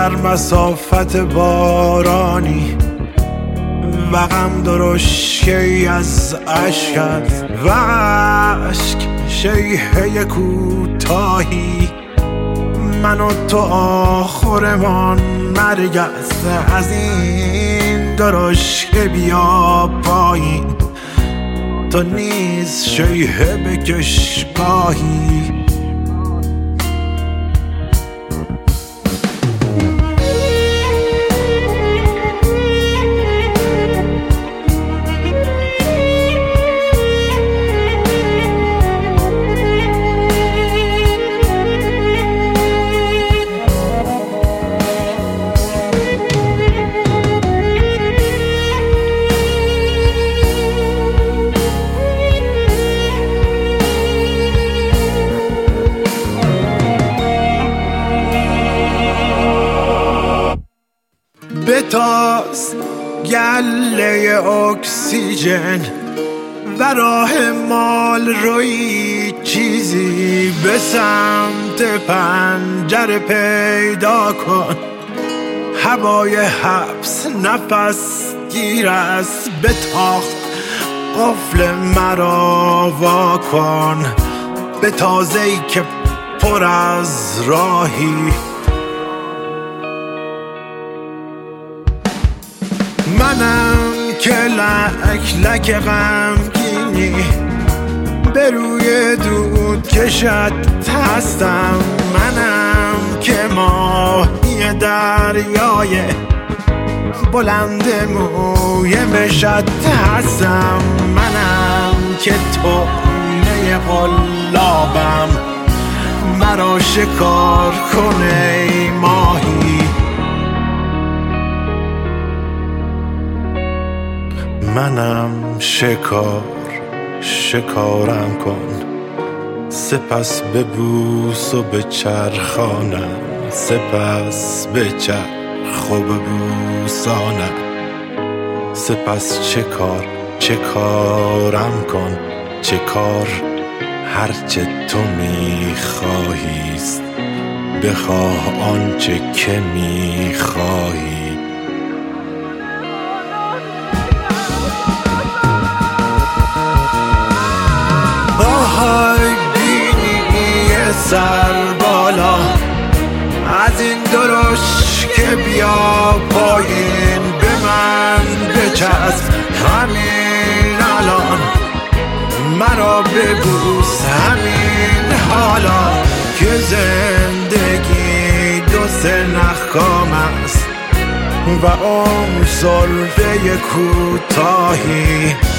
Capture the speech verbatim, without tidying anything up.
در مسافت بارانی و غم درشکی از عشقت و عشق شیهه کوتاهی، من و تو آخرمان مرگ است. از این درشکه بیا پایین، تو نیز شیهه بکش گاهی. بتاز گله اکسیژن و راه مال روی چیزی به سمت پنجره پیدا کن. هوای حبس نفس گیر است، به تاخت قفل مرا وا کن. به تازه‌ای که پر از راهی، منم که لک لک غمگینی به روی دود کشت هستم. منم که ماهی دریای بلند موی مشت هستم. منم که طعمه قلابم، مرا شکار کنه ای ماهی. منم شکار، شکارم کن، سپس ببوس و بچرخانم، سپس بچرخ و ببوسانم. سپس چه کار، چه کارم کن، چه کار هرچه تو میخواهیست، بخواه آنچه که میخواهی. آهای بینی سر بالا، از این درش که بیا پایین، به من بچسب همین الان، مرا ببوس همین حالا که زندگی دو سه نخکام است و اون سلفه کوتاهی.